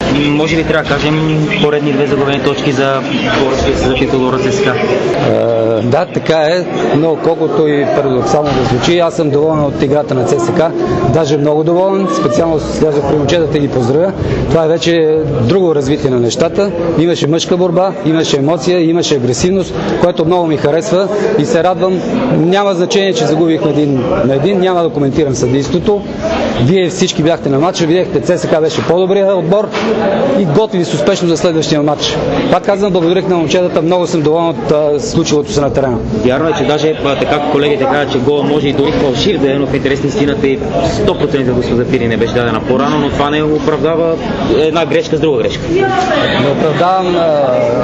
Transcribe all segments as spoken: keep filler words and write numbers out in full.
И може ли трябва да кажем поредни две загубени точки за за титулора ЦСКА? Uh, да, така е, но колкото и парадоксално да звучи, аз съм доволен от играта на ЦСКА, даже много доволен, специално слязох при момчетата и ги поздравя. Това е вече друго развитие на нещата. Имаше мъжка борба, имаше емоция, имаше агресивност, което много ми харесва и се радвам. Няма значение, че загубихме един на един, няма да коментирам съдийството. Вие всички бяхте на матча, видяхте, ЦСКА беше по-добрия отбор и готвили с успешно за следващия матч. Пак казвам, благодарих на момчетата, много съм доволен от а, случилото се на терена. Вярно е, че даже така колегите казват, че гола може и дори фалшив да е, но в интерес на истината и сто процента да за Пирин не беше дадена по-рано, но това не оправдава една грешка с друга грешка. Не оправдавам а,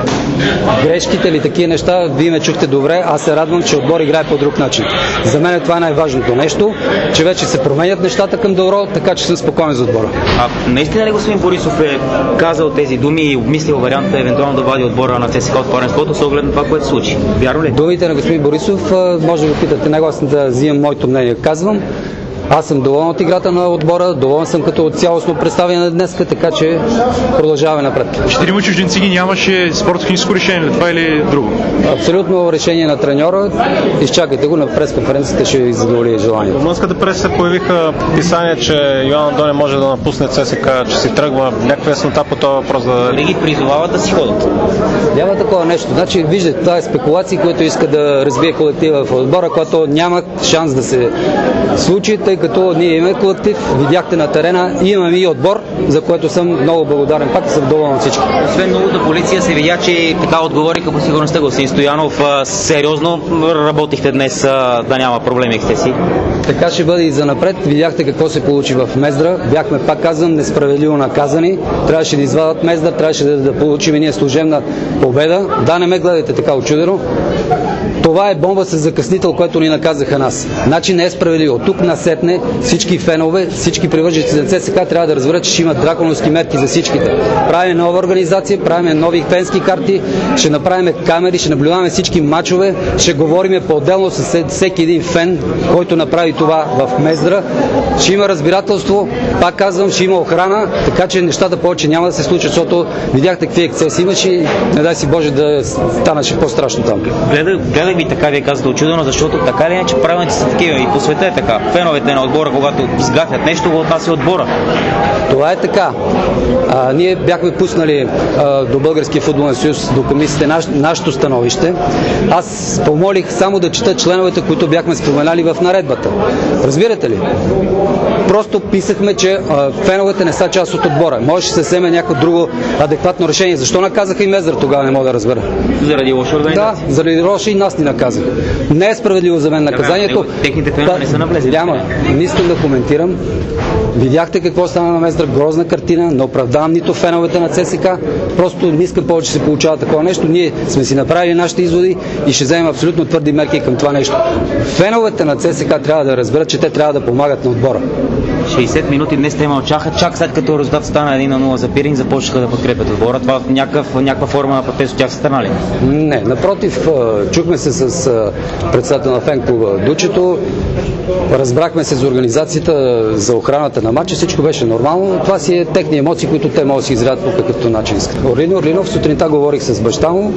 грешките или такива неща, вие ме чухте добре, аз се радвам, че отбор играе по друг начин. За мен това е най-важното нещо, че вече се променят нещата към добро, така че съм спокоен за отбора. А наистина ли господин Борисов е казал тези думи и обмислил варианта евентуално да вади отбора на ЦСКА от паренството с оглед на това, което се случи? Вярно ли? Думите на господин Борисов, може да го питате него, аз да взимам моето мнение. Казвам, аз съм доволен от играта на отбора, доволен съм като цялостно представяне на днеска, така че продължаваме напред. Четирима чужденци ги нямаше спортно-техническо решение, това или друго? Абсолютно решение на треньора. Изчакайте го на пресконференцията, ще ви задоволи желанието. В румънската преса се появиха писания, че Йоан Андони може да напусне ЦСКА, че си тръгва. Някаква яснота по този въпрос да... Ли ги призовават да си ходят? Няма такова нещо. Значи, виждате, това е спекулации, които иска да разбие колектива в отбора, което няма шанс да се случи, тъй като ние имаме колектив, видяхте на терена, имаме и отбор, за което съм много благодарен. Пак съм доволен от всички. Освен новата полиция се видя, че така отговориха по сигурността. Господин Стоянов, сериозно работихте днес да няма проблеми с си? Така ще бъде и за напред. Видяхте какво се получи в Мездра. Бяхме, пак казвам, несправедливо наказани. Трябваше да извадат Мездра, трябваше да, да получим и ние служебна победа. Да, не ме гледайте така очудено. Това е бомба с закъснител, което ни наказаха нас. Значи не е справедливо. Тук насетне всички фенове, всички привърженици на ЦСКА трябва да разберат, че ще имат драконовски мерки за всичките. Правим нова организация, правим нови фенски карти, ще направим камери, ще наблюдаваме всички мачове, ще говорим по-отделно с всеки един фен, който направи това в Мездра. Ще има разбирателство, пак казвам, ще има охрана, така че нещата повече няма да се случат, защото видяхте какви ексцеси имаше и не дай си Боже да станаше по-страшно там. Гледах, гледах ви така, вие казвате очудено, защото така ли не, че правилници са такива и по света е така. Феновете на отбора, когато изгафят нещо, го отнася отбора. Това е така. А, ние бяхме пуснали а, до Българския футболен съюз, до комисията, наш, нашето становище. Аз помолих само да чета членовете, които бяхме споменали в наредбата. Разбирате ли? Просто писахме, че а, феновете не са част от отбора. Може да се вземе някакво друго адекватно решение. Защо наказаха и Мездра, тогава не мога да разбера. Заради лоша организация? Да, заради лоша и нас ни наказаха. Не е справедливо за мен наказанието. Да, техните фенове не са навлезли. Няма. Не искам да коментирам. Видяхте какво стана на Мездра, грозна картина, не оправдавам нито феновете на ЦСКА, просто не искам повече се получава такова нещо. Ние сме си направили нашите изводи и ще вземем абсолютно твърди мерки към това нещо. Феновете на ЦСКА трябва да разберат, че те трябва да помагат на отбора. шейсет минути днес те мълчаха, чак след като резултат стана един на нула за Пирин, започнаха да подкрепят отбора. Това някакъв, някаква форма на протест от тях са страна ли? Не, напротив, чухме се с председател на фен клуба Дучето, разбрахме се за организацията, за охраната на матча, всичко беше нормално. Това си е техни емоции, които те могат да си изразят по какъвто начин искат. Орлин Орлинов, сутринта говорих с баща му,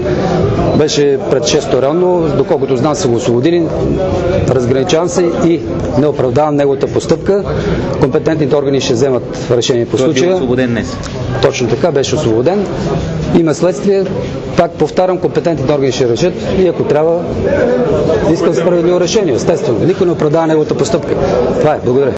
беше пред шесто районно, доколкото знам са го освободили, разграничавам се и не оправдавам неговата постъпка. Компетентните органи ще вземат решение по случая. Той е освободен днес. Точно така, беше освободен. Има следствие. Пак повтарям, компетентните органи ще решат и ако трябва, искам справедливо решение, естествено. Никой не оправдава неговата постъпка. Това е. Благодаря.